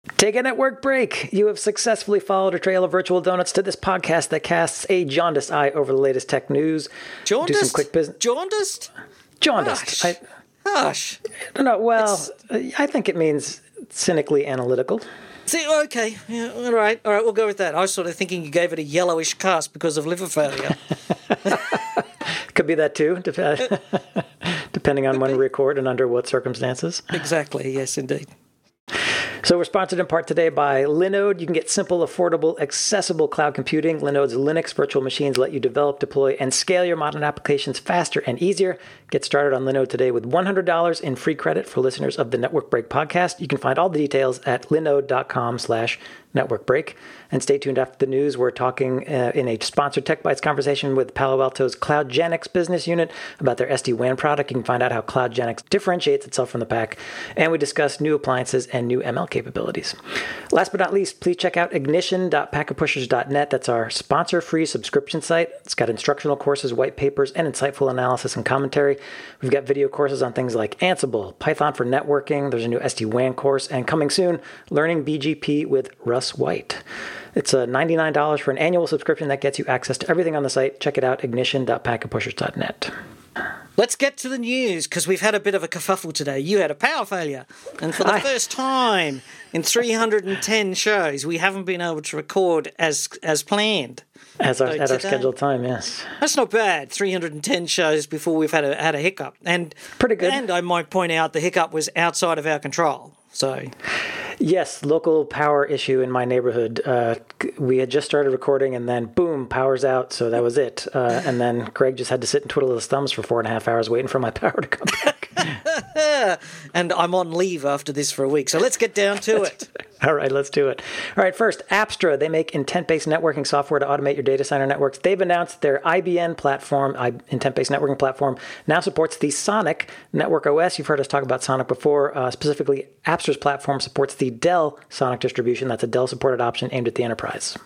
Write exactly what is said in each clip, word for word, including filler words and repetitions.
Take a network break. You have successfully followed a trail of virtual donuts to this podcast that casts a jaundiced eye over the latest tech news. Jaundiced? Do some quick business. Jaundiced? Jaundiced. Gosh. I, Gosh. I don't know. Well, It's... I think it means cynically analytical. See, okay. Yeah, all right. All right, we'll go with that. I was sort of thinking you gave it a yellowish cast because of liver failure. Could be that too, dep- depending on when we record and under what circumstances. Exactly. Yes, indeed. So we're sponsored in part today by Linode. You can get simple, affordable, accessible cloud computing. Linode's Linux virtual machines let you develop, deploy, and scale your modern applications faster and easier. Get started on Linode today with one hundred dollars in free credit for listeners of the Network Break podcast. You can find all the details at linode.com slash network break. And stay tuned after the news. We're talking uh, in a sponsored Tech Bytes conversation with Palo Alto's CloudGenix business unit about their S D WAN product. You can find out how CloudGenix differentiates itself from the pack. And we discuss new appliances and new M L capabilities. Last but not least, please check out ignition dot packet pushers dot net. That's our sponsor-free subscription site. It's got instructional courses, white papers, and insightful analysis and commentary. We've got video courses on things like Ansible, Python for networking. There's a new S D WAN course. And coming soon, learning B G P with Russ White. It's a ninety-nine dollars for an annual subscription that gets you access to everything on the site. Check it out, ignition dot packet pushers dot net. Let's get to the news, because we've had a bit of a kerfuffle today. You had a power failure, and for the I... first time in three hundred ten shows, we haven't been able to record as as planned. As our, so at today, our scheduled time, yes. That's not bad. three hundred ten shows before we've had a had a hiccup, and pretty good. And I might point out the hiccup was outside of our control. So, yes, local power issue in my neighborhood. Uh, we had just started recording, and then boom, power's out. So that was it. Uh, and then Greg just had to sit and twiddle his thumbs for four and a half hours waiting for my power to come back. And I'm on leave after this for a week. So let's get down to it. All right, let's do it. All right, first, Apstra. They make intent-based networking software to automate your data center networks. They've announced their I B N platform, intent-based networking platform, now supports the Sonic Network O S. You've heard us talk about Sonic before. Uh, specifically, Apstra's platform supports the Dell Sonic distribution. That's a Dell-supported option aimed at the enterprise.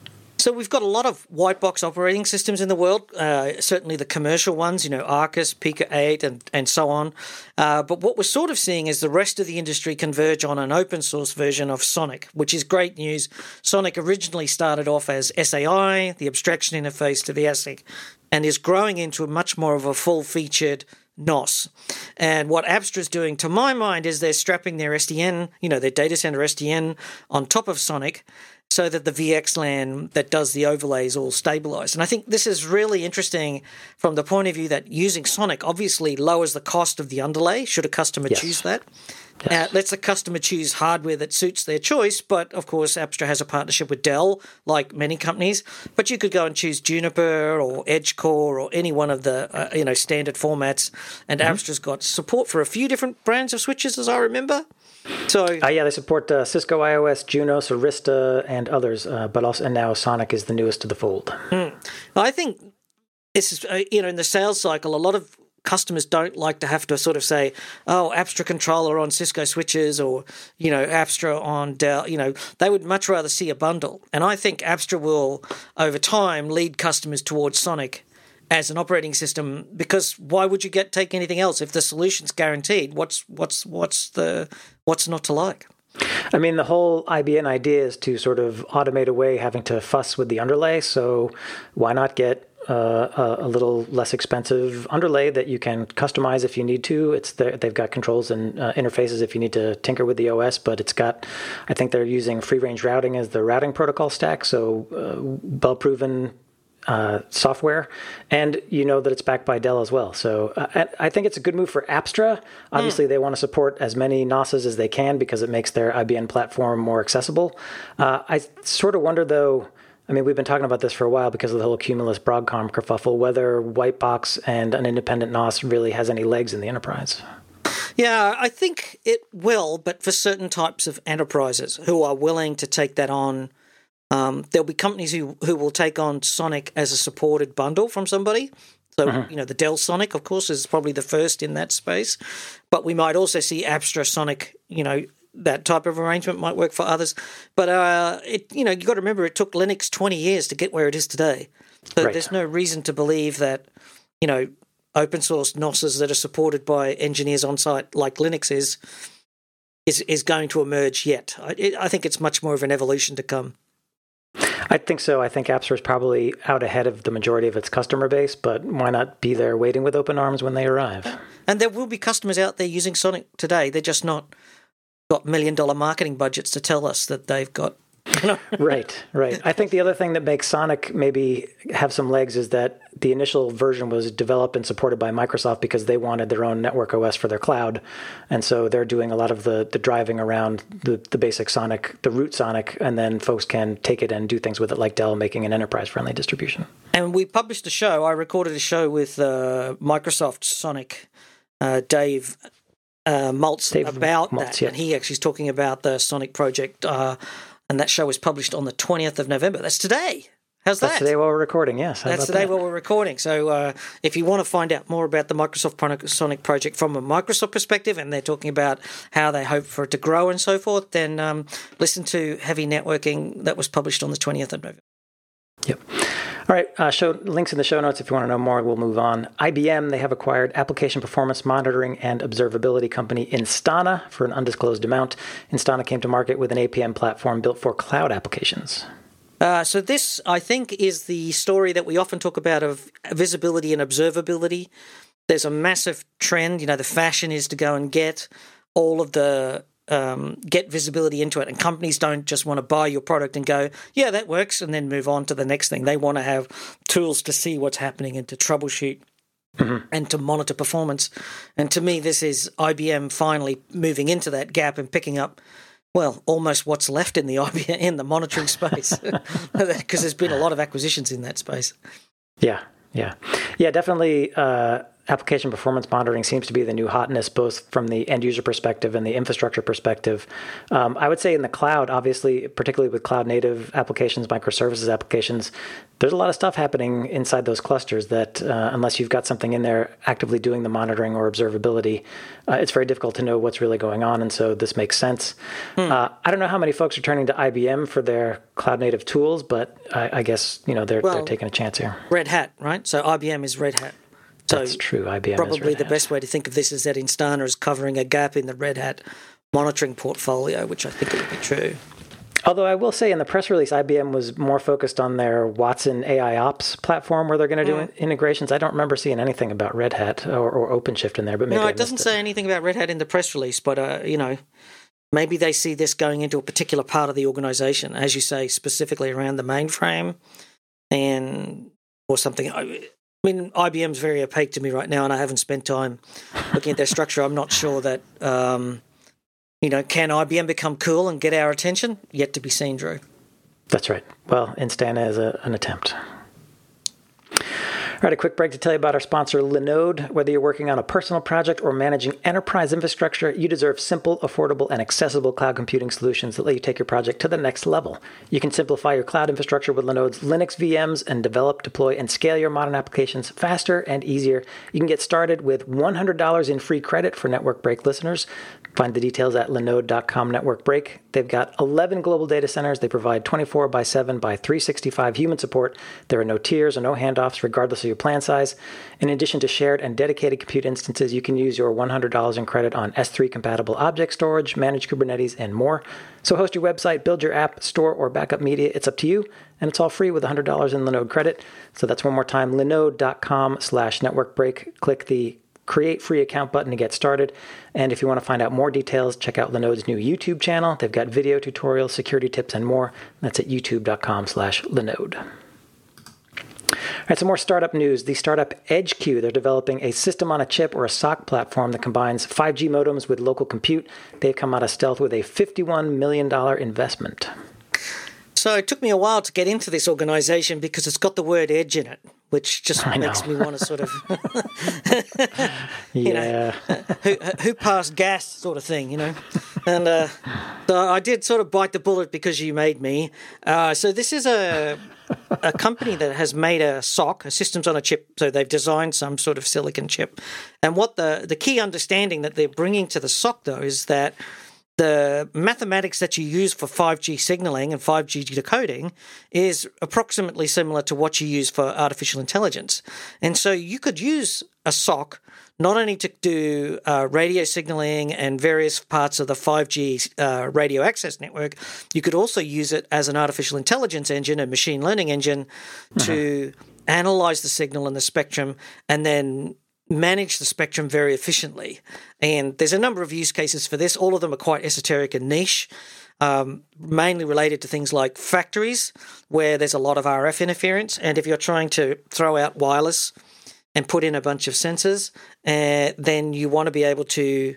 So we've got a lot of white box operating systems in the world, uh, certainly the commercial ones, you know, Arcus, Pika eight, and, and so on. Uh, but what we're sort of seeing is the rest of the industry converge on an open source version of Sonic, which is great news. Sonic originally started off as S A I, the abstraction interface to the ASIC, and is growing into a much more of a full-featured N O S. And what Apstra is doing, to my mind, is they're strapping their S D N, you know, their data center S D N on top of Sonic, so that the V X LAN that does the overlays all stabilize. And I think this is really interesting from the point of view that using Sonic obviously lowers the cost of the underlay, should a customer yes. choose that. Yes. Uh, lets the customer choose hardware that suits their choice, but of course Apstra has a partnership with Dell, like many companies. But you could go and choose Juniper or EdgeCore or any one of the uh, you know standard formats. And mm-hmm. Apstra's got support for a few different brands of switches, as I remember. So uh, yeah, they support uh, Cisco iOS, Junos, Arista, and others. Uh, but also, and now Sonic is the newest to the fold. Mm. I think this is uh, you know in the sales cycle, a lot of customers don't like to have to sort of say, oh, Apstra controller on Cisco switches or, you know, Apstra on Dell. You know, they would much rather see a bundle. And I think Apstra will, over time, lead customers towards Sonic as an operating system, because why would you get take anything else if the solution's guaranteed? What's what's what's the what's not to like? I mean, the whole I B N idea is to sort of automate away having to fuss with the underlay. So why not get Uh, a, a little less expensive underlay that you can customize if you need to. It's the, they've got controls and uh, interfaces if you need to tinker with the O S, but it's got, I think they're using free range routing as the routing protocol stack, so uh, well-proven uh, software, and you know that it's backed by Dell as well. So uh, I think it's a good move for Apstra. Obviously, mm. they want to support as many N O Ss as they can because it makes their I B N platform more accessible. Uh, I sort of wonder, though, I mean, we've been talking about this for a while because of the whole Cumulus Broadcom kerfuffle, whether white box and an independent N O S really has any legs in the enterprise. Yeah, I think it will, but for certain types of enterprises who are willing to take that on. Um, there'll be companies who, who will take on Sonic as a supported bundle from somebody. So, mm-hmm. you know, the Dell Sonic, of course, is probably the first in that space. But we might also see Apstra Sonic, you know, that type of arrangement might work for others. But, uh, it you know, you've got to remember it took Linux twenty years to get where it is today. So right. There's no reason to believe that, you know, open source N O Ss that are supported by engineers on site like Linux is is is going to emerge yet. I, I think it's much more of an evolution to come. I think so. I think Apstra is probably out ahead of the majority of its customer base, but why not be there waiting with open arms when they arrive? And there will be customers out there using Sonic today. They're just not got million dollar marketing budgets to tell us that they've got. You know? Right, right. I think the other thing that makes Sonic maybe have some legs is that the initial version was developed and supported by Microsoft because they wanted their own network O S for their cloud. And so they're doing a lot of the, the driving around the, the basic Sonic, the root Sonic, and then folks can take it and do things with it like Dell, making an enterprise-friendly distribution. And we published a show. I recorded a show with uh, Microsoft Sonic, uh, Dave uh, Maltz, Dave about Maltz, that. Yeah. And he actually is talking about the Sonic project. Uh, and that show was published on the twentieth of November. That's today. How's that? That's today while we're recording, yes. How That's about today that? while we're recording. So uh, if you want to find out more about the Microsoft Sonic project from a Microsoft perspective, and they're talking about how they hope for it to grow and so forth, then um, listen to Heavy Networking that was published on the twentieth of November. Yep. All right, uh, show links in the show notes if you want to know more. We'll move on. I B M, they have acquired application performance monitoring and observability company Instana for an undisclosed amount. Instana came to market with an A P M platform built for cloud applications. Uh, so this, I think, is the story that we often talk about of visibility and observability. There's a massive trend. You know, the fashion is to go and get all of the Um, get visibility into it, and companies don't just want to buy your product and go, yeah, that works, and then move on to the next thing. They want to have tools to see what's happening and to troubleshoot mm-hmm. and to monitor performance. And to me, this is I B M finally moving into that gap and picking up, well, almost what's left in the I B M in the monitoring space, because there's been a lot of acquisitions in that space. Yeah, yeah, yeah, definitely. Uh, application performance monitoring seems to be the new hotness, both from the end user perspective and the infrastructure perspective. Um, I would say in the cloud, obviously, particularly with cloud native applications, microservices applications, there's a lot of stuff happening inside those clusters that uh, unless you've got something in there actively doing the monitoring or observability, uh, it's very difficult to know what's really going on. And so this makes sense. Hmm. Uh, I don't know how many folks are turning to I B M for their cloud native tools, but I, I guess, you know, they're, well, they're taking a chance here. Red Hat, right? So I B M is Red Hat. So That's true. I B M probably is Red the Hat. best way to think of this is that Instana is covering a gap in the Red Hat monitoring portfolio, which I think would be true. Although I will say in the press release, I B M was more focused on their Watson A I Ops platform where they're going to do mm. integrations. I don't remember seeing anything about Red Hat or, or OpenShift in there, but maybe no, I it doesn't it. say anything about Red Hat in the press release. But uh, you know, maybe they see this going into a particular part of the organization, as you say, specifically around the mainframe, and or something. I mean, I B M's very opaque to me right now, and I haven't spent time looking at their structure. I'm not sure that. Um, You know, can I B M become cool and get our attention? Yet to be seen, Drew. That's right. Well, Instana is a, an attempt. All right, a quick break to tell you about our sponsor, Linode. Whether you're working on a personal project or managing enterprise infrastructure, you deserve simple, affordable, and accessible cloud computing solutions that let you take your project to the next level. You can simplify your cloud infrastructure with Linode's Linux V Ms and develop, deploy, and scale your modern applications faster and easier. You can get started with one hundred dollars in free credit for Network Break listeners. Find the details at linode dot com Network Break. They've got eleven global data centers. They provide twenty-four by seven by three sixty-five human support. There are no tiers or no handoffs, regardless of your plan size. In addition to shared and dedicated compute instances, you can use your one hundred dollars in credit on S three compatible object storage, managed Kubernetes, and more. So host your website, build your app, store or backup media. It's up to you, and it's all free with one hundred dollars in Linode credit. So that's one more time, linode dot com slash network break. Click the Create Free Account button to get started. And if you want to find out more details, check out Linode's new YouTube channel. They've got video tutorials, security tips, and more. That's at youtube dot com slash linode. All right, some more startup news. The startup EdgeQ, they're developing a system on a chip or a S O C platform that combines five G modems with local compute. They've come out of stealth with a fifty-one million dollars investment. So it took me a while to get into this organization because it's got the word edge in it, which just I makes know. me want to sort of, you Yeah. know, who, who passed gas sort of thing, you know. And uh, so I did sort of bite the bullet because you made me. Uh, so this is a a company that has made a S O C, a systems on a chip. So they've designed some sort of silicon chip. And what the, the key understanding that they're bringing to the S O C, though, is that the mathematics that you use for five G signaling and five G decoding is approximately similar to what you use for artificial intelligence. And so you could use a S O C not only to do uh, radio signaling and various parts of the five G uh, radio access network, you could also use it as an artificial intelligence engine, a machine learning engine, mm-hmm. to analyze the signal and the spectrum and then manage the spectrum very efficiently. And there's a number of use cases for this. All of them are quite esoteric and niche, um, mainly related to things like factories where there's a lot of R F interference. And if you're trying to throw out wireless and put in a bunch of sensors, uh, then you want to be able to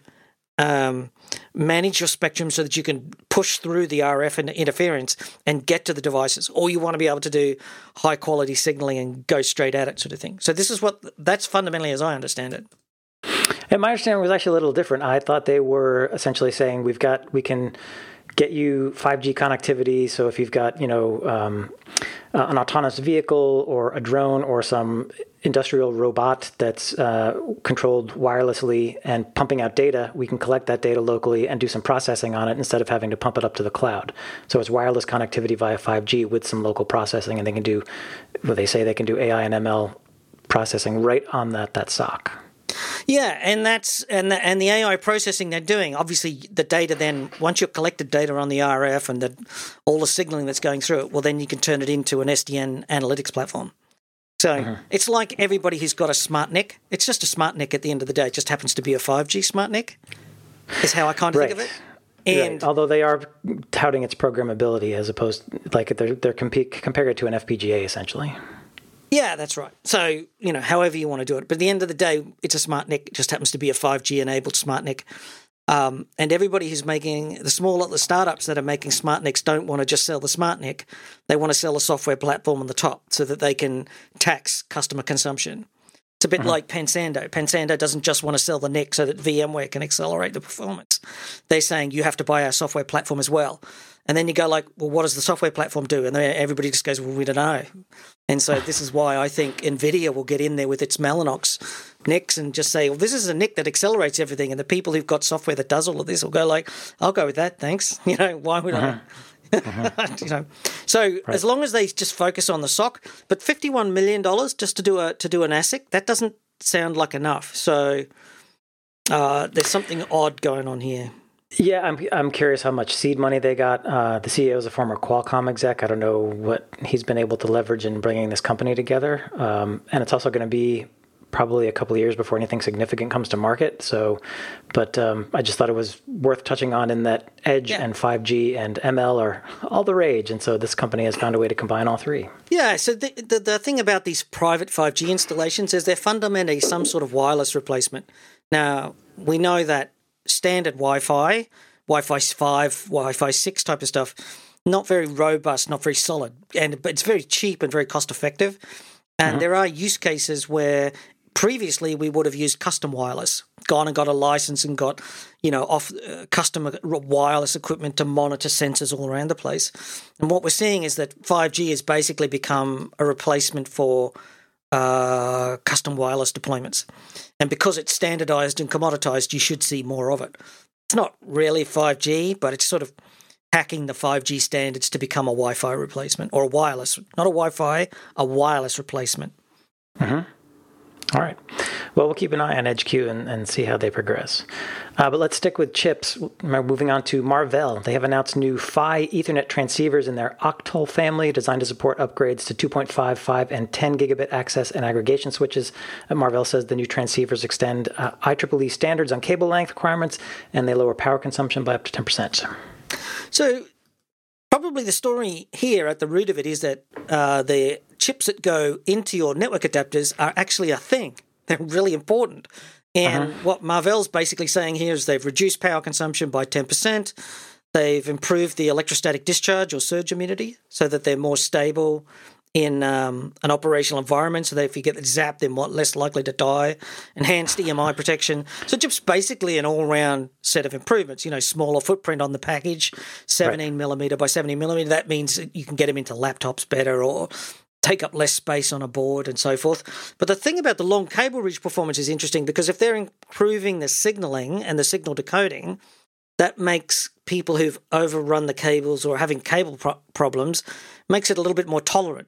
um, manage your spectrum so that you can push through the R F and interference and get to the devices. Or you want to be able to do high-quality signaling and go straight at it sort of thing. So this is what, that's fundamentally as I understand it. And my understanding was actually a little different. I thought they were essentially saying we've got, we can get you five G connectivity. So if you've got, you know, um, uh, an autonomous vehicle or a drone or some industrial robot that's uh, controlled wirelessly and pumping out data, we can collect that data locally and do some processing on it instead of having to pump it up to the cloud. So it's wireless connectivity via five G with some local processing, and they can do, well, they say they can do A I and M L processing right on that that S O C. Yeah, and that's and the, and the A I processing they're doing. Obviously, the data then once you've collected data on the R F and the, all the signaling that's going through it, well, then you can turn it into an S D N analytics platform. So mm-hmm. it's like everybody who's got a smart N I C. It's just a smart N I C at the end of the day. It just happens to be a five G smart N I C. Is how I kind of right. think of it. And right. Although they are touting its programmability as opposed, like they're they're comp- comparing it to an F P G A essentially. Yeah, that's right. So, you know, however you want to do it. But at the end of the day, it's a smart N I C. It just happens to be a five G-enabled smart N I C. Um, and everybody who's making, the smaller the startups that are making smart N I Cs don't want to just sell the smart N I C. They want to sell a software platform on the top so that they can tax customer consumption. It's a bit mm-hmm. like Pensando. Pensando doesn't just want to sell the N I C so that VMware can accelerate the performance. They're saying you have to buy our software platform as well. And then you go like, well, what does the software platform do? And then everybody just goes, well, we don't know. And so this is why I think NVIDIA will get in there with its Mellanox N I Cs and just say, well, this is a N I C that accelerates everything. And the people who've got software that does all of this will go like, I'll go with that, thanks. You know, why would uh-huh. I? Uh-huh. you know, so right. as long as they just focus on the S O C, but fifty-one million dollars just to do a to do an ASIC, that doesn't sound like enough. So uh, there's something odd going on here. Yeah, I'm I'm curious how much seed money they got. Uh, the C E O is a former Qualcomm exec. I don't know what he's been able to leverage in bringing this company together. Um, and it's also going to be probably a couple of years before anything significant comes to market. So, but um, I just thought it was worth touching on in that Edge yeah. and five G and M L are all the rage. And so this company has found a way to combine all three. Yeah, so the, the, the thing about these private five G installations is they're fundamentally some sort of wireless replacement. Now, we know that standard Wi-Fi, Wi-Fi five, Wi-Fi six type of stuff, not very robust, not very solid, and but it's very cheap and very cost effective. And mm-hmm. there are use cases where previously we would have used custom wireless, gone and got a license and got, you know, off uh, custom wireless equipment to monitor sensors all around the place. And what we're seeing is that five G has basically become a replacement for Uh, custom wireless deployments. And because it's standardized and commoditized, you should see more of it. It's not really five G, but it's sort of hacking the five G standards to become a Wi-Fi replacement or a wireless, not a Wi-Fi, a wireless replacement. Mm-hmm. All right. Well, we'll keep an eye on Edge Q and, and see how they progress. Uh, but let's stick with chips. We're moving on to Marvell. They have announced new Phi Ethernet transceivers in their Octal family designed to support upgrades to two point five, five, and ten gigabit access and aggregation switches. Uh, Marvell says the new transceivers extend uh, I triple E standards on cable length requirements, and they lower power consumption by up to ten percent. So probably the story here at the root of it is that uh, the chips that go into your network adapters are actually a thing. They're really important. And uh-huh. what Marvell's basically saying here is they've reduced power consumption by ten percent. They've improved the electrostatic discharge or surge immunity so that they're more stable in um, an operational environment, so that if you get zapped, they're more, less likely to die. Enhanced E M I protection. So just basically an all-round set of improvements. You know, smaller footprint on the package, seventeen right. millimeter by seventy millimeter. That means you can get them into laptops better or take up less space on a board and so forth. But the thing about the long cable reach performance is interesting because if they're improving the signaling and the signal decoding, that makes people who've overrun the cables or are having cable pro- problems, makes it a little bit more tolerant.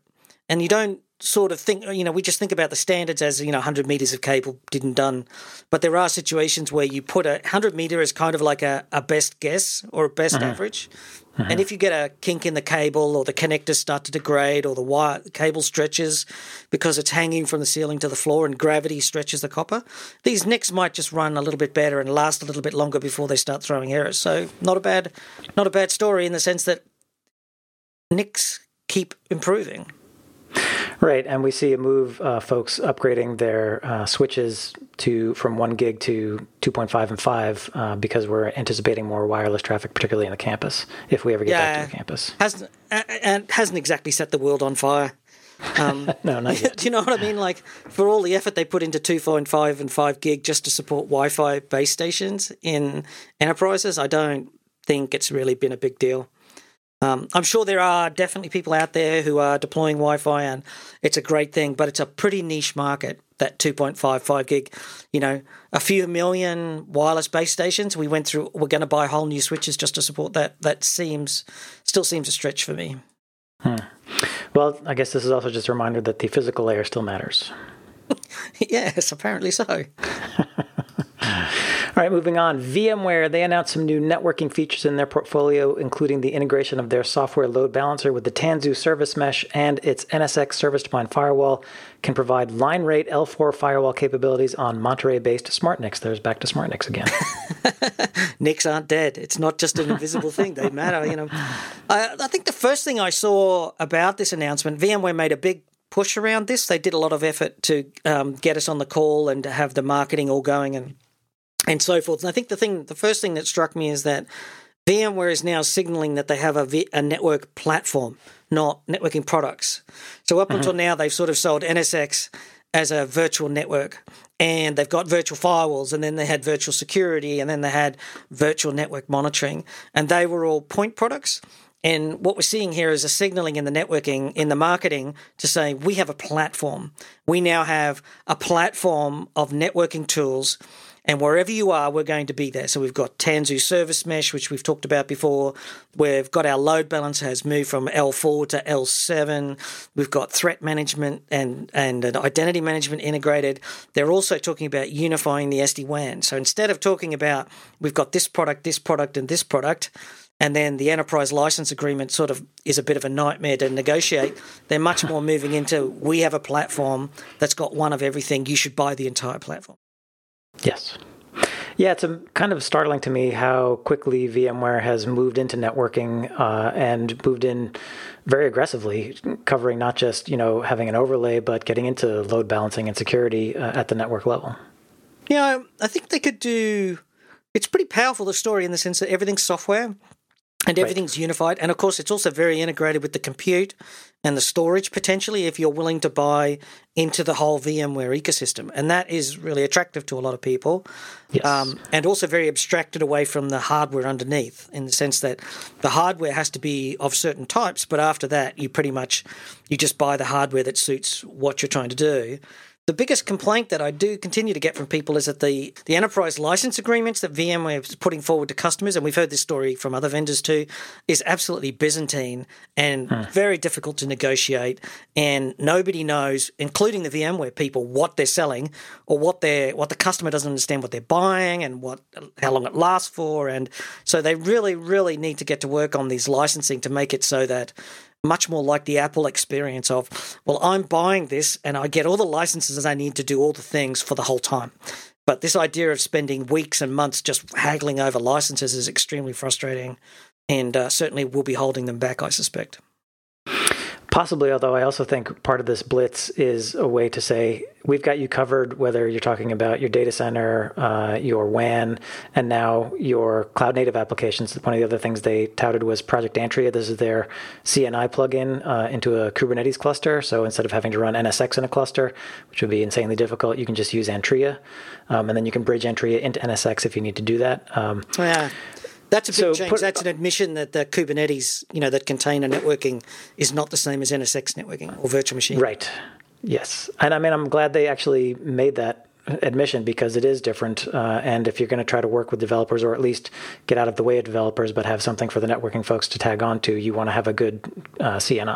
and you don't sort of think, you know, we just think about the standards as, you know, one hundred meters of cable did and done. But there are situations where you put a one hundred meter as kind of like a, a best guess or a best uh-huh. average. Uh-huh. And if you get a kink in the cable or the connectors start to degrade or the wire the cable stretches because it's hanging from the ceiling to the floor and gravity stretches the copper, these N I Cs might just run a little bit better and last a little bit longer before they start throwing errors. So not a bad, not a bad story in the sense that N I Cs keep improving. Right, and we see a move, uh, folks upgrading their uh, switches to from one gig to two point five and five uh, because we're anticipating more wireless traffic, particularly in the campus, if we ever get yeah, back to the campus. Hasn't and hasn't exactly set the world on fire. Um, no, not yet. Do you know what I mean? Like, for all the effort they put into two point five and five gig just to support Wi-Fi base stations in enterprises, I don't think it's really been a big deal. Um, I'm sure there are definitely people out there who are deploying Wi-Fi, and it's a great thing, but it's a pretty niche market, that two point five, five gig. You know, a few million wireless base stations. We went through, we're going to buy whole new switches just to support that. That seems, still seems a stretch for me. Hmm. Well, I guess this is also just a reminder that the physical layer still matters. Yes, apparently so. All right, moving on. VMware, they announced some new networking features in their portfolio, including the integration of their software load balancer with the Tanzu Service Mesh, and its N S X service-defined firewall can provide line rate L four firewall capabilities on Monterey-based SmartNICs. There's back to SmartNICs again. N I Cs aren't dead. It's not just an invisible thing. They matter, you know. I, I think the first thing I saw about this announcement, VMware made a big push around this. They did a lot of effort to um, get us on the call and to have the marketing all going and and so forth. And I think the thing, the first thing that struck me is that VMware is now signaling that they have a, v- a network platform, not networking products. So up mm-hmm. until now, they've sort of sold N S X as a virtual network, and they've got virtual firewalls, and then they had virtual security, and then they had virtual network monitoring, and they were all point products. And what we're seeing here is a signaling in the networking, in the marketing, to say we have a platform. We now have a platform of networking tools, and wherever you are, we're going to be there. So we've got Tanzu Service Mesh, which we've talked about before. We've got our load balancer has moved from L four to L seven. We've got threat management and, and an identity management integrated. They're also talking about unifying the S D WAN. So instead of talking about we've got this product, this product, and this product, and then the enterprise license agreement sort of is a bit of a nightmare to negotiate, they're much more moving into we have a platform that's got one of everything. You should buy the entire platform. Yes. Yeah, it's a, kind of startling to me how quickly VMware has moved into networking uh, and moved in very aggressively, covering not just, you know, having an overlay, but getting into load balancing and security uh, at the network level. Yeah, I think they could do... It's pretty powerful, the story, in the sense that everything's software and everything's right. unified. And, of course, it's also very integrated with the compute and the storage, potentially, if you're willing to buy into the whole VMware ecosystem. And that is really attractive to a lot of people. Yes. Um, and also very abstracted away from the hardware underneath, in the sense that the hardware has to be of certain types, but after that, you pretty much, you just buy the hardware that suits what you're trying to do. The biggest complaint that I do continue to get from people is that the, the enterprise license agreements that VMware is putting forward to customers, and we've heard this story from other vendors too, is absolutely Byzantine and hmm. very difficult to negotiate. And nobody knows, including the VMware people, what they're selling or what they're, what the customer doesn't understand what they're buying and what how long it lasts for. And so they really, really need to get to work on these licensing to make it so that much more like the Apple experience of, well, I'm buying this and I get all the licenses I need to do all the things for the whole time. But this idea of spending weeks and months just haggling over licenses is extremely frustrating, and uh, certainly will be holding them back, I suspect. Possibly, although I also think part of this blitz is a way to say, we've got you covered, whether you're talking about your data center, uh, your W A N, and now your cloud-native applications. One of the other things they touted was Project Antria. This is their C N I plugin uh, into a Kubernetes cluster. So instead of having to run N S X in a cluster, which would be insanely difficult, you can just use Antria. Um, and then you can bridge Antria into N S X if you need to do that. Um, yeah. That's a big so change. Put, That's an admission that the Kubernetes, you know, that container networking is not the same as N S X networking or virtual machine. Right. Yes. And I mean, I'm glad they actually made that admission, because it is different. Uh, and if you're going to try to work with developers, or at least get out of the way of developers, but have something for the networking folks to tag on to, you want to have a good uh, C N I.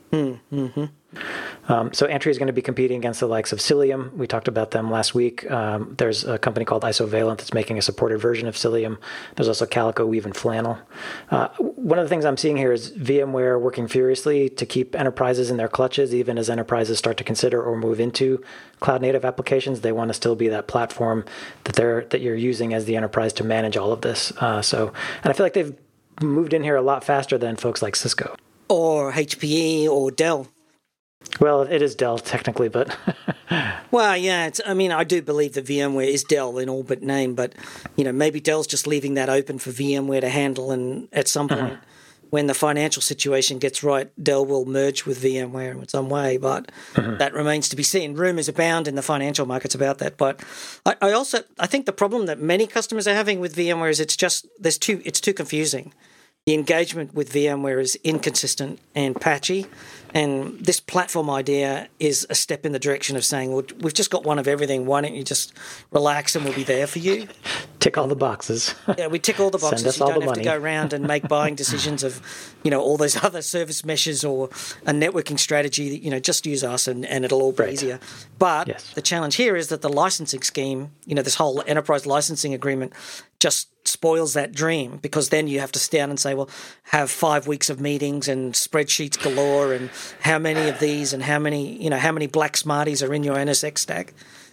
Mm-hmm. Um, so Antria is going to be competing against the likes of Cilium. We talked about them last week. Um, there's a company called Isovalent that's making a supported version of Cilium. There's also Calico, Weave, and Flannel. Uh, one of the things I'm seeing here is VMware working furiously to keep enterprises in their clutches, even as enterprises start to consider or move into cloud-native applications. They want to still be that platform that they're that you're using as the enterprise to manage all of this. Uh, so, and I feel like they've moved in here a lot faster than folks like Cisco. Or H P E or Dell. Well, it is Dell technically, but... Well, yeah, it's, I mean, I do believe that VMware is Dell in all but name, but, you know, maybe Dell's just leaving that open for VMware to handle, and at some point, mm-hmm. when the financial situation gets right, Dell will merge with VMware in some way, but mm-hmm. that remains to be seen. Rumours abound in the financial markets about that, but I, I also, I think the problem that many customers are having with VMware is it's just, there's too, it's too confusing. The engagement with VMware is inconsistent and patchy, and this platform idea is a step in the direction of saying, well, we've just got one of everything. Why don't you just relax and we'll be there for you? Tick all the boxes. Yeah, we tick all the boxes. Send us you all don't the have money. to go around and make buying decisions of, you know, all those other service meshes or a networking strategy. You know, just use us and, and it'll all be right. easier. But yes. the challenge here is that the licensing scheme, you know, this whole enterprise licensing agreement just spoils that dream, because then you have to stand and say, well, have five weeks of meetings and spreadsheets galore, and how many of these and how many, you know, how many black smarties are in your N S X stack?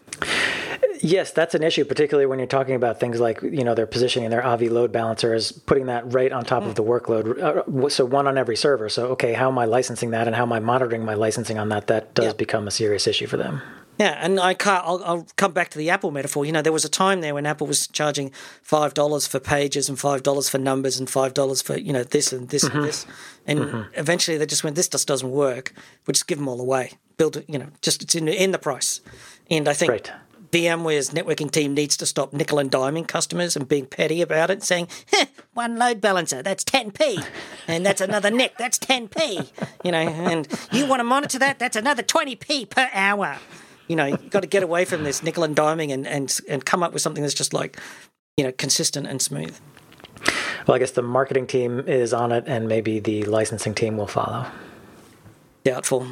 Yes, that's an issue, particularly when you're talking about things like, you know, they're positioning their Avi load balancer as putting that right on top mm. of the workload. Uh, so one on every server. So, okay, how am I licensing that, and how am I monitoring my licensing on that? That does yep. become a serious issue for them. Yeah, and I can't, I'll, I'll come back to the Apple metaphor. You know, there was a time there when Apple was charging five dollars for pages and five dollars for numbers and five dollars for, you know, this and this mm-hmm. and this. And mm-hmm. eventually they just went, this just doesn't work. We'll just give them all away. Build it, you know, just it's in, in the price. And I think right. VMware's networking team needs to stop nickel and diming customers and being petty about it, saying, huh, one load balancer, that's ten p, and that's another N I C, that's ten p, you know, and you want to monitor that, that's another twenty p per hour. You know, you've got to get away from this nickel and diming and, and and come up with something that's just like, you know, consistent and smooth. Well, I guess the marketing team is on it, and maybe the licensing team will follow. Doubtful.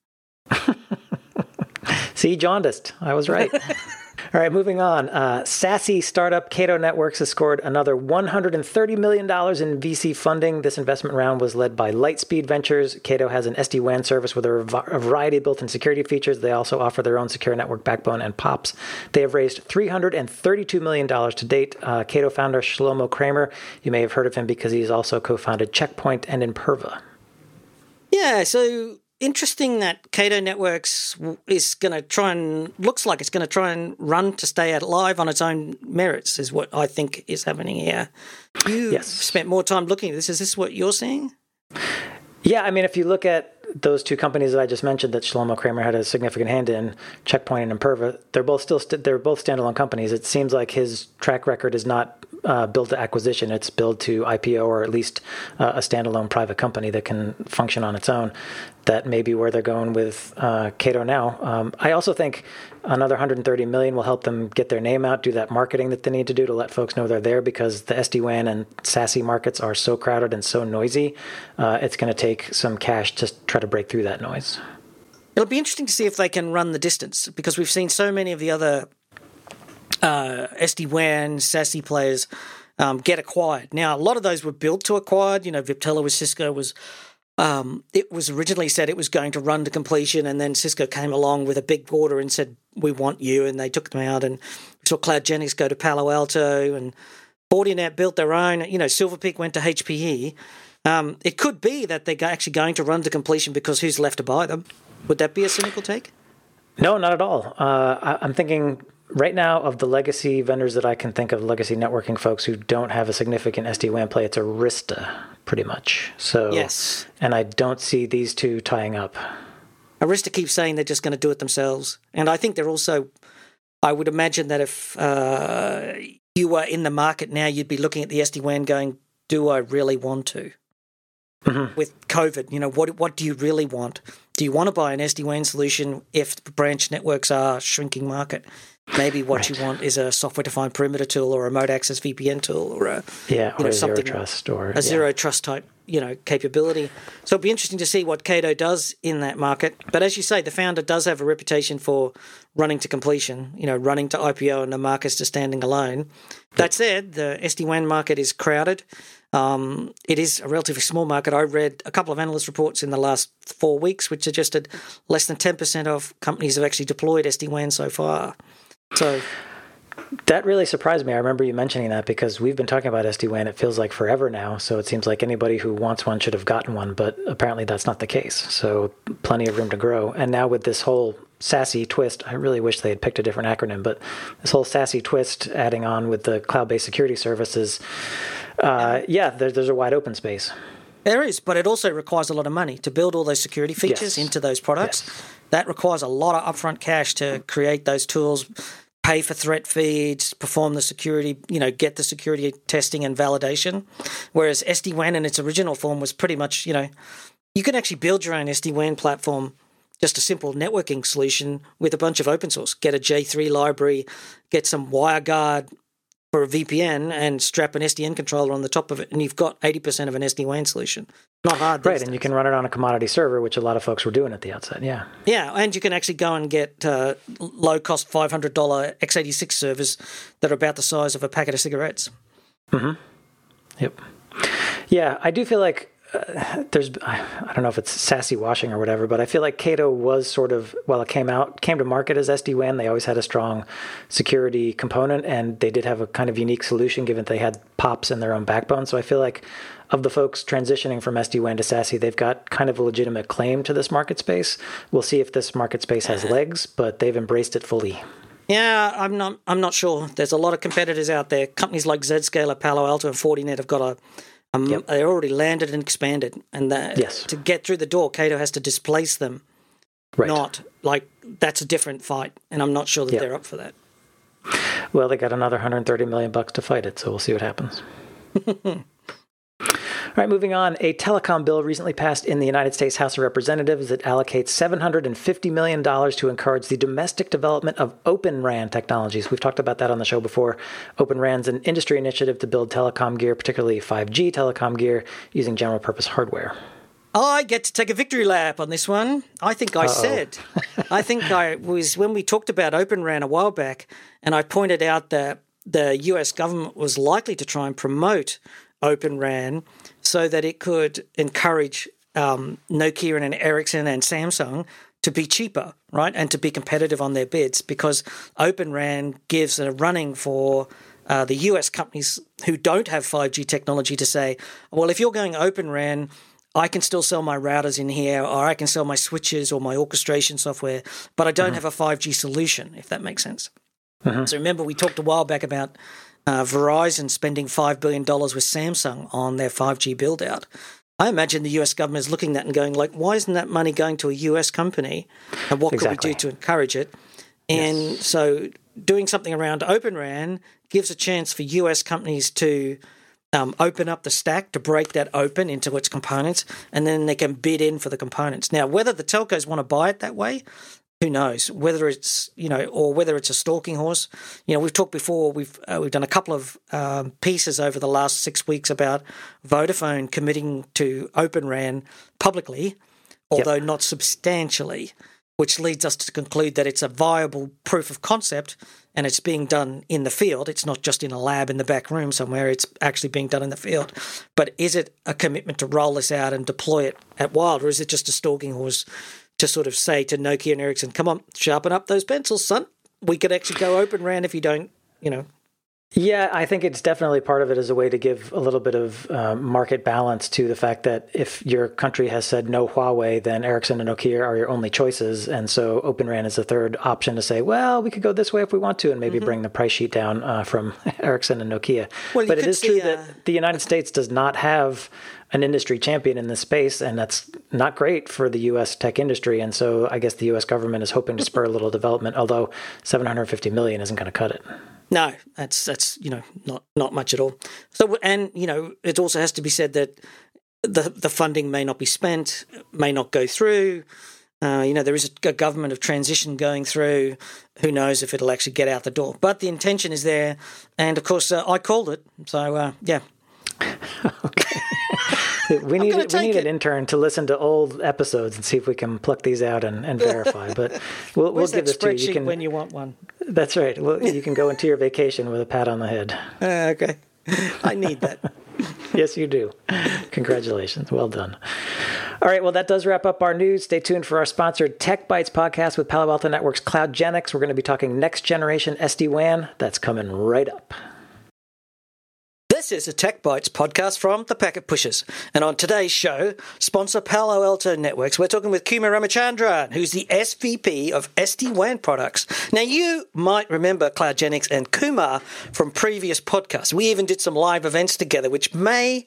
See, jaundiced. I was right. All right, moving on. Uh, sassy startup Cato Networks has scored another one hundred thirty million dollars in V C funding. This investment round was led by Lightspeed Ventures. Cato has an S D WAN service with a, rev- a variety of built-in security features. They also offer their own secure network backbone and P O Ps. They have raised three hundred thirty-two million dollars to date. Uh, Cato founder Shlomo Kramer, you may have heard of him because he's also co-founded Checkpoint and Imperva. Yeah, so... interesting that Cato Networks is going to try and, looks like it's going to try and run to stay alive on its own merits, is what I think is happening here. You yes. spent more time looking at this. Is this what you're seeing? Yeah, I mean, if you look at those two companies that I just mentioned that Shlomo Kramer had a significant hand in, Checkpoint and Imperva, they're both still st- they're both standalone companies. It seems like his track record is not uh, build to acquisition; it's build to I P O, or at least uh, a standalone private company that can function on its own. That may be where they're going with uh, Cato now. Um, I also think another one hundred thirty million dollars will help them get their name out, do that marketing that they need to do to let folks know they're there, because the S D WAN and SASE markets are so crowded and so noisy. Uh, it's going to take some cash to try to break through that noise. It'll be interesting to see if they can run the distance, because we've seen so many of the other uh, S D WAN, SASE players um, get acquired. Now, a lot of those were built to acquired. You know, Viptela with Cisco was... Um, it was originally said it was going to run to completion, and then Cisco came along with a big order and said, we want you, and they took them out, and we saw CloudGenix go to Palo Alto, and Fortinet built their own, you know, Silver Peak went to H P E. Um, it could be that they're actually going to run to completion because who's left to buy them? Would that be a cynical take? No, not at all. Uh, I, I'm thinking... right now, of the legacy vendors that I can think of, legacy networking folks who don't have a significant S D WAN play, it's Arista, pretty much. So, yes. And I don't see these two tying up. Arista keeps saying they're just going to do it themselves. And I think they're also, I would imagine that if uh, you were in the market now, you'd be looking at the S D WAN going, do I really want to? Mm-hmm. With COVID, you know, what what do you really want? Do you want to buy an S D WAN solution if the branch networks are a shrinking market? Maybe what right. you want is a software-defined perimeter tool or a remote access V P N tool or a yeah, you know, or something, zero trust or a yeah. zero trust type you know capability. So it'll be interesting to see what Cato does in that market. But as you say, the founder does have a reputation for running to completion, you know, running to I P O and the markets to standing alone. That said, the S D WAN market is crowded. Um, it is a relatively small market. I read a couple of analyst reports in the last four weeks which suggested less than ten percent of companies have actually deployed S D WAN so far. So that really surprised me. I remember you mentioning that because we've been talking about S D WAN, it feels like forever now. So it seems like anybody who wants one should have gotten one, but apparently that's not the case. So plenty of room to grow. And now with this whole SASE twist, I really wish they had picked a different acronym, but this whole SASE twist adding on with the cloud-based security services, uh, yeah, there, there's a wide open space. There is, but it also requires a lot of money to build all those security features yes. into those products. Yes. That requires a lot of upfront cash to create those tools, pay for threat feeds, perform the security, you know, get the security testing and validation. Whereas S D WAN in its original form was pretty much, you know, you can actually build your own S D WAN platform, just a simple networking solution with a bunch of open source. Get a J three library, get some WireGuard for a V P N and strap an S D N controller on the top of it, and you've got eighty percent of an S D WAN solution. Not hard. Right, days. And you can run it on a commodity server, which a lot of folks were doing at the outset, yeah. Yeah, and you can actually go and get uh, low-cost five hundred dollars x eighty-six servers that are about the size of a packet of cigarettes. Mm-hmm. Yep. Yeah, I do feel like Uh, there's, I don't know if it's SASE washing or whatever, but I feel like Cato was sort of, well, it came out, came to market as S D WAN. They always had a strong security component, and they did have a kind of unique solution given they had POPs in their own backbone. So I feel like of the folks transitioning from S D WAN to SASE, they've got kind of a legitimate claim to this market space. We'll see if this market space has legs, but they've embraced it fully. Yeah, I'm not, I'm not sure. There's a lot of competitors out there. Companies like Zscaler, Palo Alto, and Fortinet have got a Um, yep. They already landed and expanded, and that, yes. to get through the door, Cato has to displace them. Right. Not like that's a different fight, and I'm not sure that yep. they're up for that. Well, they got another one hundred thirty million bucks to fight it, so we'll see what happens. All right, moving on. A telecom bill recently passed in the United States House of Representatives that allocates seven hundred fifty million dollars to encourage the domestic development of Open RAN technologies. We've talked about that on the show before. Open RAN's an industry initiative to build telecom gear, particularly five G telecom gear, using general purpose hardware. I get to take a victory lap on this one. I think I Uh-oh. said, I think I was, when we talked about Open RAN a while back, and I pointed out that the U S government was likely to try and promote Open RAN so that it could encourage um, Nokia and Ericsson and Samsung to be cheaper, right, and to be competitive on their bids, because Open RAN gives a running for uh, the U S companies who don't have five G technology to say, well, if you're going Open RAN, I can still sell my routers in here, or I can sell my switches or my orchestration software, but I don't mm-hmm. have a five G solution, if that makes sense. Mm-hmm. So remember, we talked a while back about Uh, Verizon spending five billion dollars with Samsung on their five G build-out. I imagine the U S government is looking at that and going, like, why isn't that money going to a U S company? And what exactly. could we do to encourage it? And yes. so doing something around Open RAN gives a chance for U S companies to um, open up the stack, to break that open into its components, and then they can bid in for the components. Now, whether the telcos want to buy it that way, who knows? Whether it's, you know, or whether it's a stalking horse. You know, we've talked before. We've uh, we've done a couple of um, pieces over the last six weeks about Vodafone committing to Open RAN publicly, although yep. not substantially, which leads us to conclude that it's a viable proof of concept, and it's being done in the field. It's not just in a lab in the back room somewhere. It's actually being done in the field. But is it a commitment to roll this out and deploy it at Wild, or is it just a stalking horse to sort of say to Nokia and Ericsson, come on, sharpen up those pencils, son. We could actually go Open RAN if you don't, you know. Yeah, I think it's definitely part of it as a way to give a little bit of uh, market balance to the fact that if your country has said no Huawei, then Ericsson and Nokia are your only choices. And so Open RAN is a third option to say, well, we could go this way if we want to, and maybe mm-hmm. bring the price sheet down uh, from Ericsson and Nokia. Well, but it is see, true uh... that the United States does not have an industry champion in this space, and that's not great for the U S tech industry. And so I guess the U S government is hoping to spur a little development, although seven hundred fifty million dollars isn't going to cut it. No, that's, that's you know, not, not much at all. So, and, you know, it also has to be said that the the funding may not be spent, may not go through. Uh, you know, there is a, a government of transition going through. Who knows if it'll actually get out the door? But the intention is there. And, of course, uh, I called it. So, uh, yeah. Okay. We need we need an intern to listen to old episodes and see if we can pluck these out and, and verify. But we'll, we'll give this to you. You can, when you want one. That's right. Well, you can go into your vacation with a pat on the head. Uh, okay. I need that. Yes, you do. Congratulations. Well done. All right. Well, that does wrap up our news. Stay tuned for our sponsored Tech Bytes podcast with Palo Alto Network's CloudGenix. We're going to be talking next generation S D WAN. That's coming right up. This is a Tech Bytes podcast from the Packet Pushers. And on today's show, sponsor Palo Alto Networks, we're talking with Kumar Ramachandran, who's the S V P of S D WAN products. Now, you might remember CloudGenix and Kumar from previous podcasts. We even did some live events together, which may,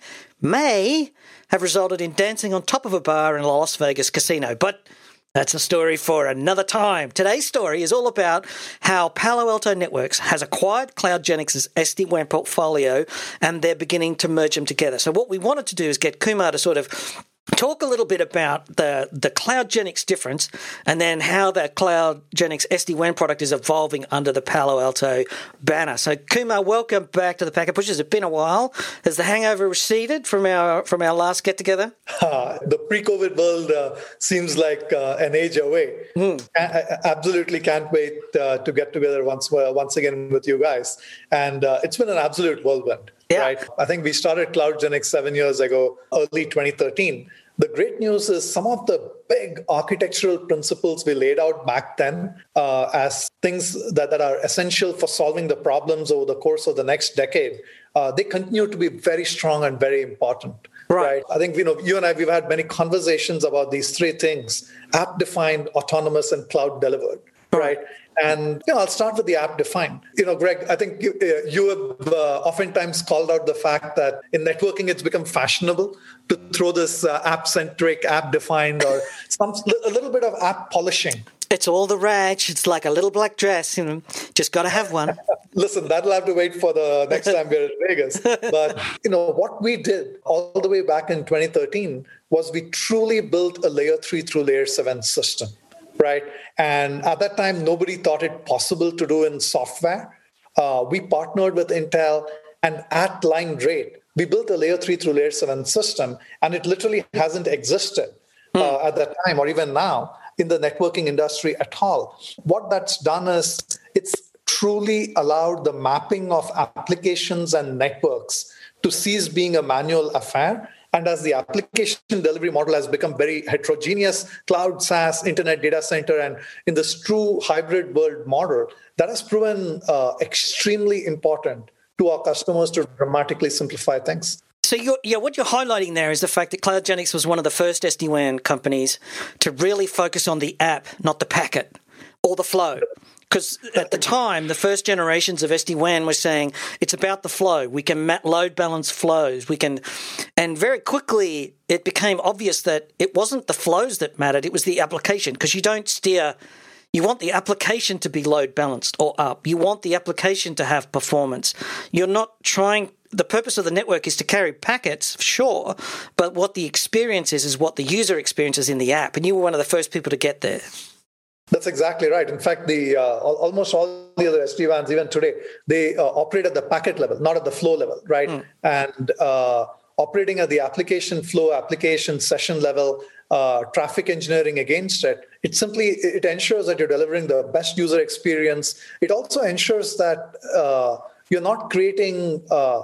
may have resulted in dancing on top of a bar in a Las Vegas casino. But that's a story for another time. Today's story is all about how Palo Alto Networks has acquired CloudGenix's S D WAN portfolio and they're beginning to merge them together. So what we wanted to do is get Kumar to sort of talk a little bit about the, the CloudGenix difference and then how that CloudGenix S D WAN product is evolving under the Palo Alto banner. So, Kumar, welcome back to the Packet Pushers. It's been a while. Has the hangover receded from our from our last get-together? Uh, the pre-COVID world uh, seems like uh, an age away. Mm. I, I absolutely can't wait uh, to get together once uh, once again with you guys. And uh, it's been an absolute whirlwind. Yeah. Right. I think we started CloudGenix seven years ago, early twenty thirteen. The great news is some of the big architectural principles we laid out back then uh, as things that, that are essential for solving the problems over the course of the next decade, uh, they continue to be very strong and very important. Right. right. I think, you know, you and I, we've had many conversations about these three things: app-defined, autonomous, and cloud-delivered. Right. And you know, I'll start with the app defined. You know, Greg, I think you, uh, you have uh, oftentimes called out the fact that in networking, it's become fashionable to throw this uh, app-centric, app-defined, or some a little bit of app polishing. It's all the rage. It's like a little black dress. You know, just got to have one. Listen, that'll have to wait for the next time we're in Vegas. But you know, what we did all the way back in twenty thirteen was we truly built a layer three through layer seven system. Right. And at that time, nobody thought it possible to do in software. Uh, we partnered with Intel, and at line rate, we built a layer three through layer seven system, and it literally hasn't existed uh, hmm. at that time or even now in the networking industry at all. What that's done is it's truly allowed the mapping of applications and networks to cease being a manual affair. And as the application delivery model has become very heterogeneous, cloud, SaaS, internet data center, and in this true hybrid world model, that has proven uh, extremely important to our customers to dramatically simplify things. So you're, yeah, what you're highlighting there is the fact that CloudGenix was one of the first S D WAN companies to really focus on the app, not the packet or the flow. Because at the time, the first generations of S D WAN were saying it's about the flow. We can load balance flows. We can, and very quickly it became obvious that it wasn't the flows that mattered. It was the application, because you don't steer. You want the application to be load balanced or up. You want the application to have performance. You're not trying. The purpose of the network is to carry packets, sure, but what the experience is is what the user experiences in the app. And you were one of the first people to get there. That's exactly right. In fact, the uh, almost all the other S D WANs, even today, they uh, operate at the packet level, not at the flow level, right? Mm. And uh, operating at the application flow, application session level, uh, traffic engineering against it, it simply it ensures that you're delivering the best user experience. It also ensures that uh, you're not creating uh,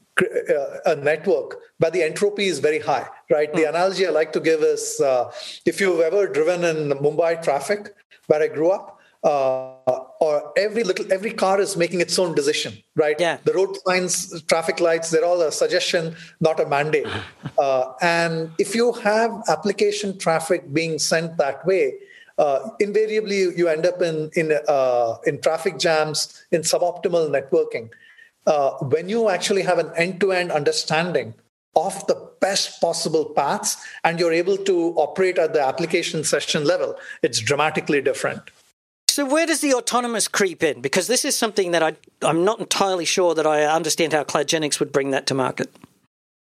a network where the entropy is very high, right? Mm. The analogy I like to give is uh, if you've ever driven in Mumbai traffic, where I grew up, uh, or every little every car is making its own decision, right? Yeah. The road signs, traffic lights, they're all a suggestion, not a mandate. Uh, and if you have application traffic being sent that way, uh, invariably you end up in in uh, in traffic jams, in suboptimal networking. Uh, when you actually have an end-to-end understanding of the best possible paths, and you're able to operate at the application session level, it's dramatically different. So where does the autonomous creep in? Because this is something that I, I'm not entirely sure that I understand how CloudGenix would bring that to market.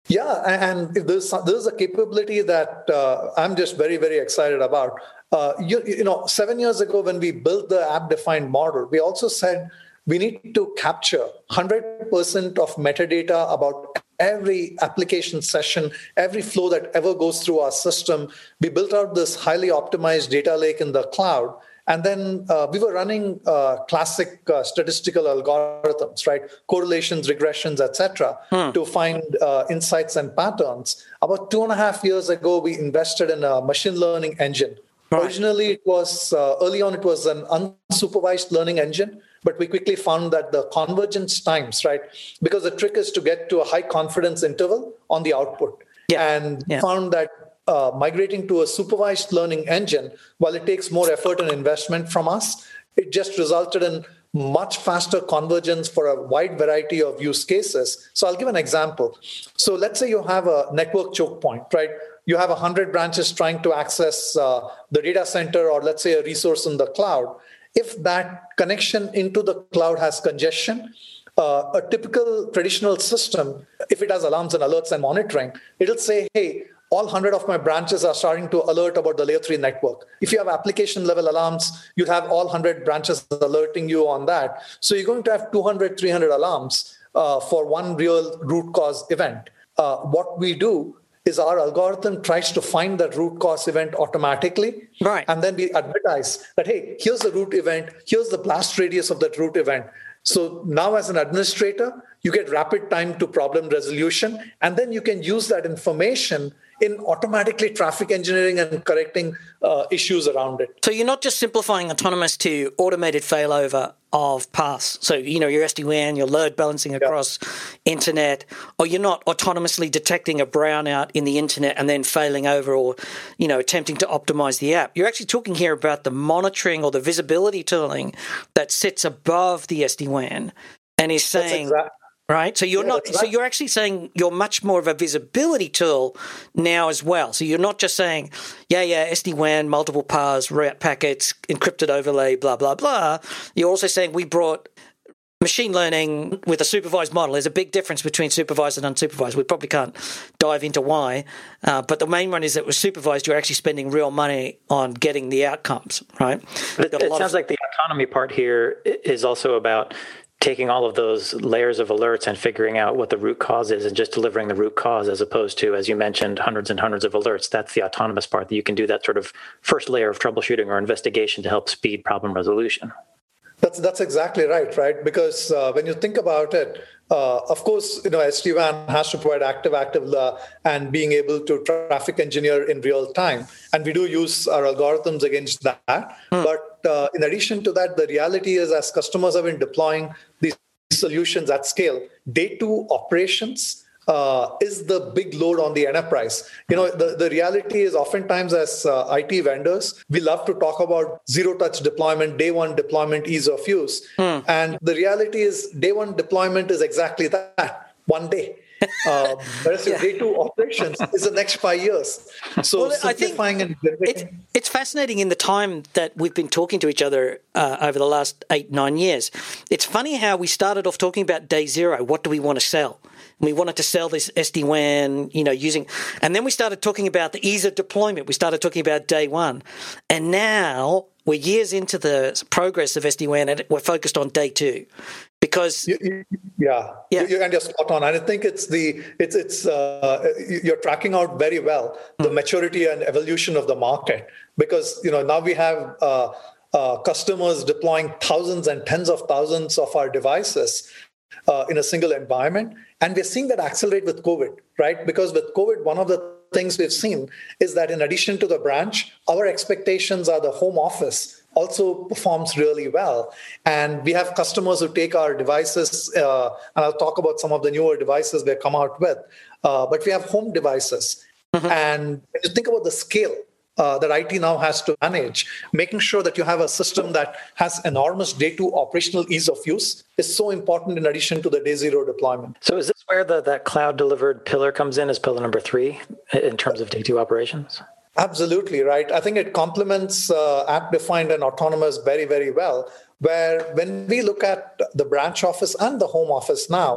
Yeah, and there's there's a capability that uh, I'm just very, very excited about. Uh, you, you know, seven years ago when we built the app-defined model, we also said we need to capture one hundred percent of metadata about every application session, every flow that ever goes through our system. We built out this highly optimized data lake in the cloud. And then uh, we were running uh, classic uh, statistical algorithms, right? Correlations, regressions, et cetera, hmm. to find uh, insights and patterns. About two and a half years ago, we invested in a machine learning engine. Right. Originally, it was uh, early on, it was an unsupervised learning engine, but we quickly found that the convergence times, right? Because the trick is to get to a high confidence interval on the output, yeah. and yeah. found that. Uh, migrating to a supervised learning engine, while it takes more effort and investment from us, it just resulted in much faster convergence for a wide variety of use cases. So I'll give an example. So let's say you have a network choke point, right? You have one hundred branches trying to access uh, the data center, or let's say a resource in the cloud. If that connection into the cloud has congestion, uh, a typical traditional system, if it has alarms and alerts and monitoring, it'll say, hey, all one hundred of my branches are starting to alert about the layer three network. If you have application level alarms, you have all one hundred branches alerting you on that. So you're going to have two hundred, three hundred alarms uh, for one real root cause event. Uh, what we do is our algorithm tries to find that root cause event automatically. Right. And then we advertise that, hey, here's the root event. Here's the blast radius of that root event. So now as an administrator, you get rapid time to problem resolution, and then you can use that information in automatically traffic engineering and correcting uh, issues around it. So you're not just simplifying autonomous to automated failover of paths. So, you know, your S D WAN, your load balancing across yeah. internet, or you're not autonomously detecting a brownout in the internet and then failing over or, you know, attempting to optimize the app. You're actually talking here about the monitoring or the visibility tooling that sits above the S D WAN and is saying... That's exactly. Right. So you're yeah, not, right. so you're actually saying you're much more of a visibility tool now as well. So you're not just saying, yeah, yeah, S D WAN, multiple paths, route packets, encrypted overlay, blah, blah, blah. You're also saying we brought machine learning with a supervised model. There's a big difference between supervised and unsupervised. We probably can't dive into why. Uh, but the main one is that with supervised, you're actually spending real money on getting the outcomes, right? But it, it sounds of- like the autonomy part here is also about taking all of those layers of alerts and figuring out what the root cause is and just delivering the root cause, as opposed to, as you mentioned, hundreds and hundreds of alerts. That's the autonomous part, that you can do that sort of first layer of troubleshooting or investigation to help speed problem resolution. That's that's exactly right, right? Because uh, when you think about it, uh, of course, you know, S D WAN has to provide active-active uh, and being able to traffic engineer in real time. And we do use our algorithms against that. Hmm. But uh, in addition to that, the reality is, as customers have been deploying these solutions at scale, day two operations Uh, is the big load on the enterprise. You know, the, the reality is oftentimes as uh, I T vendors, we love to talk about zero-touch deployment, day one deployment, ease of use. Hmm. And the reality is day one deployment is exactly that, one day. Uh, whereas yeah. day two operations is the next five years. So well, simplifying I think and it's, it's fascinating in the time that we've been talking to each other uh, over the last eight, nine years. It's funny how we started off talking about day zero. What do we want to sell? We wanted to sell this S D WAN, you know, using, and then we started talking about the ease of deployment. We started talking about day one. And now we're years into the progress of S D WAN and we're focused on day two. Because you, you, yeah, yeah, you, and you're spot on. And I think it's the it's it's uh, you're tracking out very well the mm. maturity and evolution of the market, because you know now we have uh, uh, customers deploying thousands and tens of thousands of our devices uh, in a single environment, and we're seeing that accelerate with COVID, right? Because with COVID, one of the things we've seen is that in addition to the branch, our expectations are the home office also performs really well. And we have customers who take our devices, uh, and I'll talk about some of the newer devices they come out with, uh, but we have home devices. Mm-hmm. And when you think about the scale uh, that I T now has to manage, making sure that you have a system that has enormous day two operational ease of use is so important in addition to the day zero deployment. So is this where the, that cloud delivered pillar comes in as pillar number three in terms of day two operations? Absolutely, right. I think it complements uh, app-defined and autonomous very, very well, where when we look at the branch office and the home office now,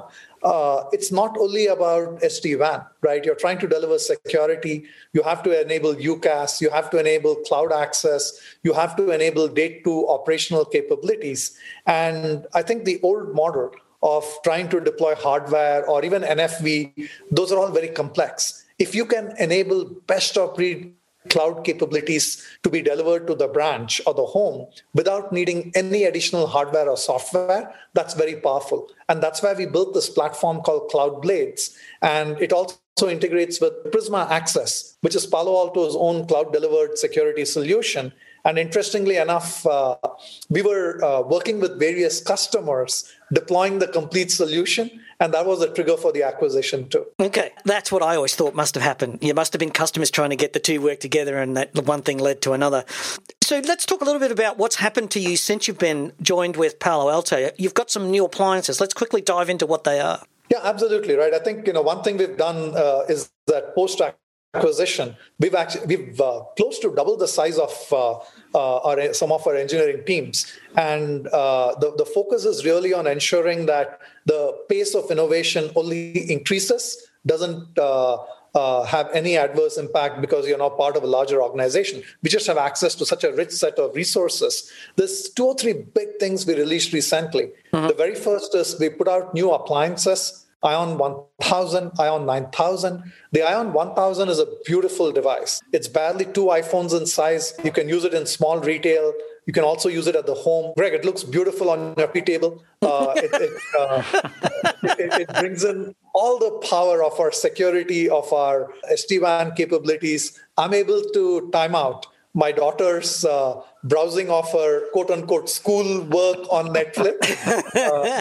uh, it's not only about S D WAN, right? You're trying to deliver security. You have to enable UCaaS. You have to enable cloud access. You have to enable day two operational capabilities. And I think the old model of trying to deploy hardware or even N F V, those are all very complex. If you can enable best of breed cloud capabilities to be delivered to the branch or the home without needing any additional hardware or software, that's very powerful. And that's why we built this platform called Cloud Blades. And it also integrates with Prisma Access, which is Palo Alto's own cloud-delivered security solution. And interestingly enough, uh, we were uh, working with various customers deploying the complete solution, and that was a trigger for the acquisition too. Okay, that's what I always thought must have happened. You must have been customers trying to get the two work together, and that one thing led to another. So let's talk a little bit about what's happened to you since you've been joined with Palo Alto. You've got some new appliances. Let's quickly dive into what they are. Yeah, absolutely, right. I think, you know, one thing we've done uh, is that post acquisition, we've actually we've uh, close to double the size of uh, uh, our some of our engineering teams, and uh, the the focus is really on ensuring that the pace of innovation only increases, doesn't uh, uh, have any adverse impact because you're now part of a larger organization. We just have access to such a rich set of resources. There's two or three big things we released recently. Mm-hmm. The very first is we put out new appliances. Ion one thousand, Ion nine thousand. The Ion one thousand is a beautiful device. It's barely two iPhones in size. You can use it in small retail. You can also use it at the home. Greg, it looks beautiful on your P table. Uh, it, it, uh, it, it brings in all the power of our security, of our S D WAN capabilities. I'm able to time out my daughter's uh, browsing of her quote-unquote school work on Netflix uh,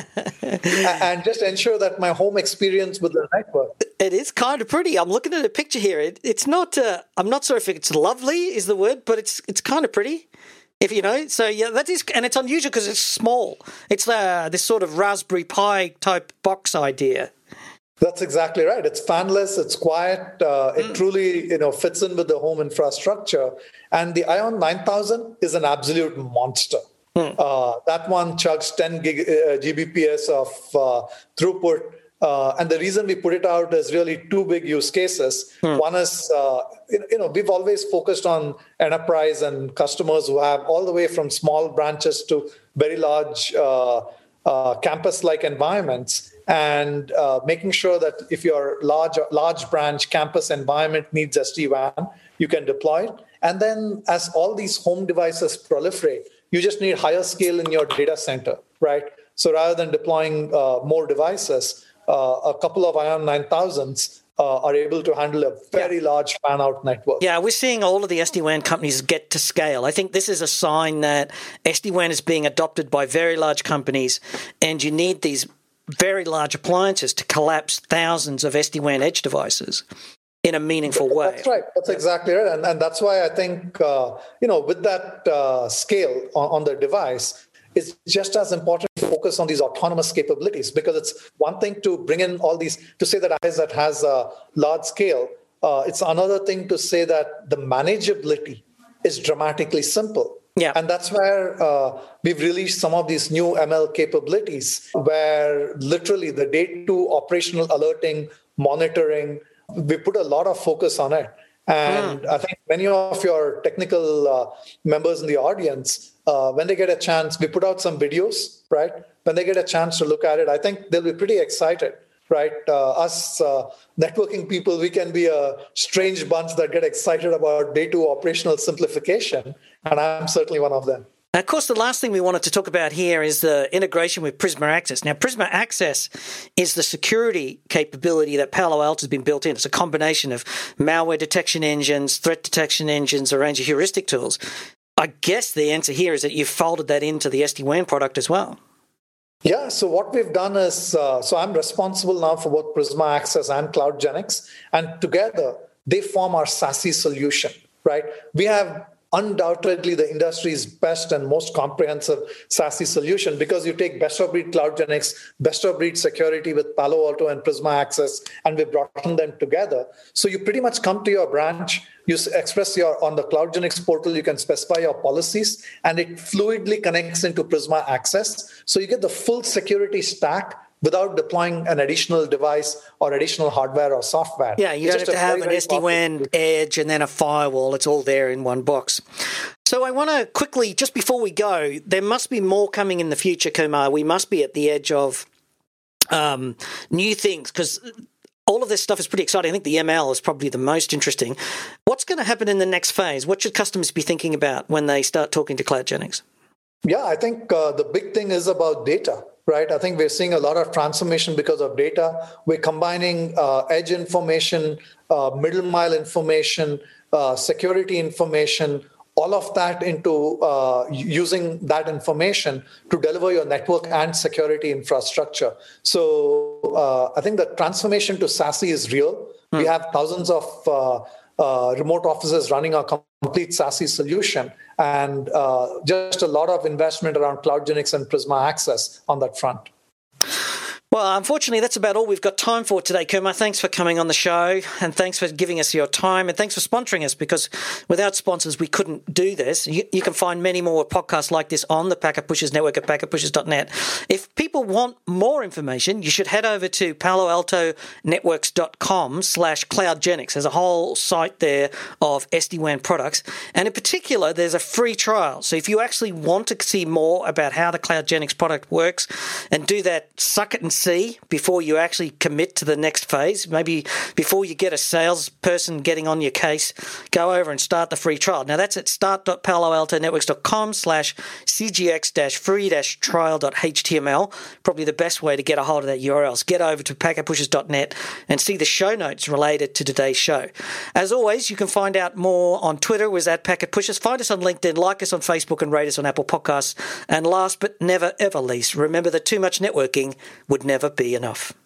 and just ensure that my home experience with the network. It is kind of pretty. I'm looking at a picture here. It, it's not, uh, I'm not sure if it's lovely is the word, but it's it's kind of pretty. If you know, so yeah, that is, and it's unusual because it's small. It's uh, this sort of Raspberry Pi type box idea. That's exactly right. It's fanless, it's quiet, uh, it mm. truly, you know, fits in with the home infrastructure. And the Ion nine thousand is an absolute monster. Mm. Uh, that one chugs ten gig, uh, G B P S of uh, throughput. Uh, and the reason we put it out is really two big use cases. Mm. One is, uh, you know, we've always focused on enterprise and customers who have all the way from small branches to very large uh, uh, campus-like environments. And uh, making sure that if your large large branch campus environment needs S D WAN, you can deploy it. And then as all these home devices proliferate, you just need higher scale in your data center, right? So rather than deploying uh, more devices, uh, a couple of Ion nine thousands uh, are able to handle a very yeah. large fan-out network. Yeah, we're seeing all of the S D WAN companies get to scale. I think this is a sign that S D WAN is being adopted by very large companies, and you need these very large appliances to collapse thousands of S D WAN edge devices in a meaningful way. That's right. That's exactly right. And, and that's why I think, uh, you know, with that uh, scale on, on the device, it's just as important to focus on these autonomous capabilities, because it's one thing to bring in all these, to say that that has a large scale. Uh, it's another thing to say that the manageability is dramatically simple. Yeah. And that's where uh, we've released some of these new M L capabilities where literally the day two operational alerting, monitoring, we put a lot of focus on it. And mm. I think many of your technical uh, members in the audience, uh, when they get a chance, we put out some videos, right? When they get a chance to look at it, I think they'll be pretty excited. Right, uh, us uh, networking people, we can be a strange bunch that get excited about day two operational simplification, and I'm certainly one of them. Now, of course, the last thing we wanted to talk about here is the integration with Prisma Access. Now, Prisma Access is the security capability that Palo Alto has been built in. It's a combination of malware detection engines, threat detection engines, a range of heuristic tools. I guess the answer here is that you've folded that into the S D WAN product as well. Yeah, so what we've done is, uh, so I'm responsible now for both Prisma Access and CloudGenix, and together they form our SASE solution, right? We have undoubtedly the industry's best and most comprehensive SASE solution, because you take best-of-breed CloudGenix, best-of-breed security with Palo Alto and Prisma Access, and we've brought them together. So you pretty much come to your branch, you express your, on the CloudGenix portal, you can specify your policies, and it fluidly connects into Prisma Access. So you get the full security stack without deploying an additional device or additional hardware or software. Yeah, you it's don't have to have very, an S D WAN edge and then a firewall. It's all there in one box. So I want to quickly, just before we go, there must be more coming in the future, Kumar. We must be at the edge of um, new things, because all of this stuff is pretty exciting. I think the M L is probably the most interesting. What's going to happen in the next phase? What should customers be thinking about when they start talking to CloudGenix? Yeah, I think uh, the big thing is about data, right? I think we're seeing a lot of transformation because of data. We're combining uh, edge information, uh, middle mile information, uh, security information, all of that into uh, using that information to deliver your network and security infrastructure. So uh, I think the transformation to SASE is real. Hmm. We have thousands of uh, uh, remote offices running our complete SASE solution, and uh, just a lot of investment around CloudGenix and Prisma Access on that front. Well, unfortunately, that's about all we've got time for today, Kumar. Thanks for coming on the show, and thanks for giving us your time, and thanks for sponsoring us, because without sponsors, we couldn't do this. You, you can find many more podcasts like this on the Packet Pushers Network at packet pushers dot net. If people want more information, you should head over to palo alto networks dot com slash cloudgenix. There's a whole site there of S D WAN products, and in particular, there's a free trial. So if you actually want to see more about how the CloudGenix product works and do that suck it and see before you actually commit to the next phase, maybe before you get a salesperson getting on your case, go over and start the free trial. Now that's at start dot palo alto networks dot com slash c g x dash free dash trial dot h t m l. Probably the best way to get a hold of that U R L is get over to packet pushers dot net and see the show notes related to today's show. As always, you can find out more on Twitter, was at Packet Pushers. Find us on LinkedIn, like us on Facebook, and rate us on Apple Podcasts. And last but never ever least, remember that too much networking would never be enough.